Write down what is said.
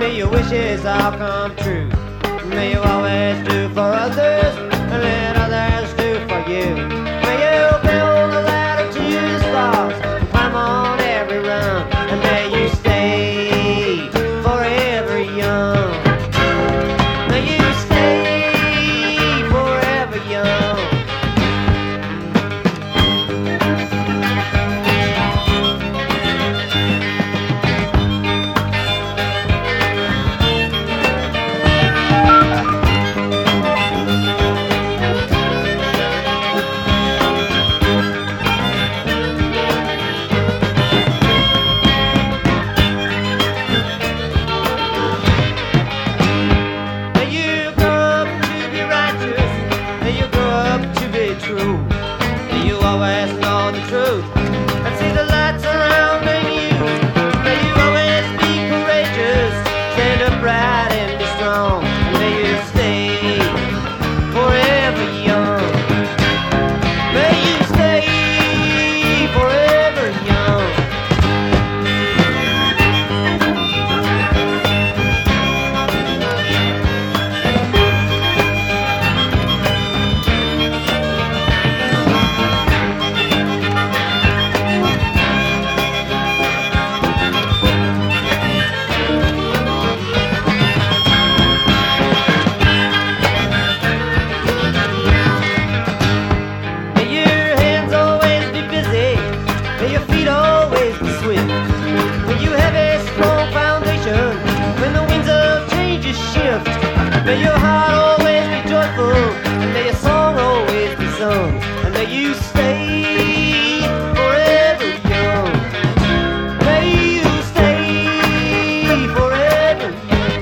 May your wishes all come true. May you always do for others and let others do for you. May you build a ladder to the stars and climb on every rung. And may you stay forever young. May you stay forever young. Always know the truth and see the light surrounding you. May you always be courageous, stand upright and be strong. And may you stay forever young. May you stay forever young. May your feet always be swift. May you have a strong foundation when the winds of change shift. May your heart always be joyful, and may your song always be sung. And may you stay forever young. May you stay forever young.